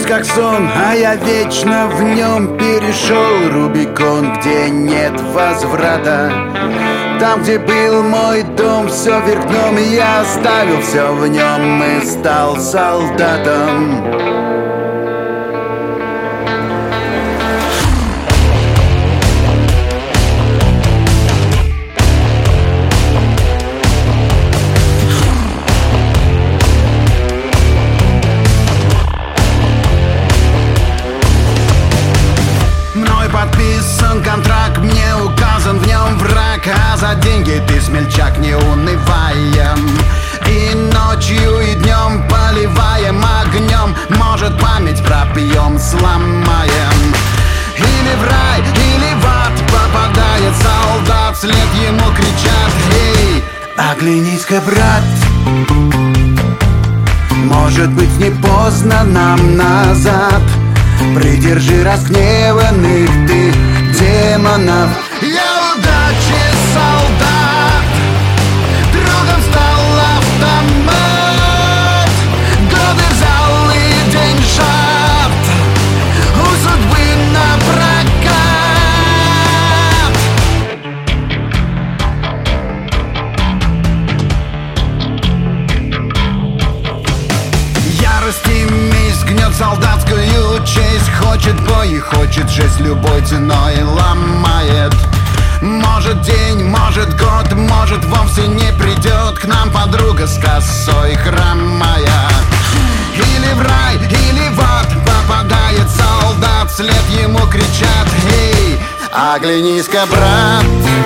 Жизнь как сон, а я вечно в нем перешел Рубикон, где нет возврата. Там, где был мой дом, все вверх дном, я оставил все в нем и стал солдатом. Подписан контракт, мне указан в нем враг, а за деньги ты смельчак, не унываем. И ночью, и днем поливаем огнем, может память пропьем, сломаем. Или в рай, или в ад попадает солдат, вслед ему кричат: эй, оглянись-ка, брат, может быть не поздно нам назад. Придержи разгневанных ты демонов. Я удачи солдат, другом стал автомат. Годы взял и деньжат у судьбы напрокат. Ярость и месть гнет солдатскую честь, хочет бой и хочет жесть, любой ценой ломает. Может день, может год, может вовсе не придет к нам подруга с косой хромая. Или в рай, или в ад попадает солдат, вслед ему кричат: эй, оглянись-ка, брат,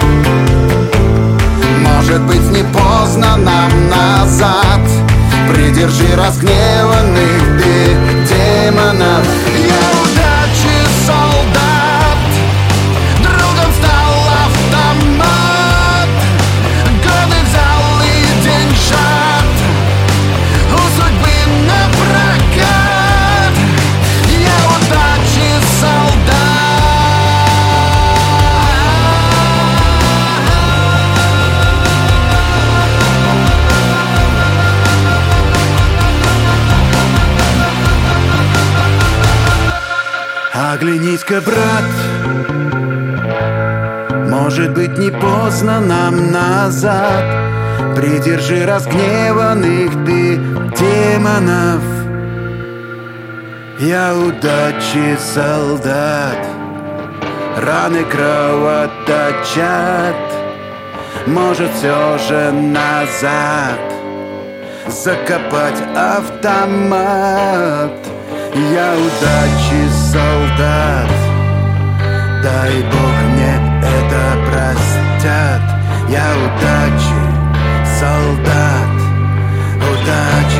может быть не поздно нам назад. Придержи разгневанных ты демонов. Я удачи солдат, другом стал автомат. Годы взял и деньжат у судьбы напрокат. Я удачи солдат. Оглянись-ка, брат, может быть не поздно нам назад. Придержи разгневанных ты демонов. Я удачи солдат, раны кровоточат. Может все же назад закопать автомат. Я удачи солдат, дай Бог мне это простят. Я удачи солдат, удачи.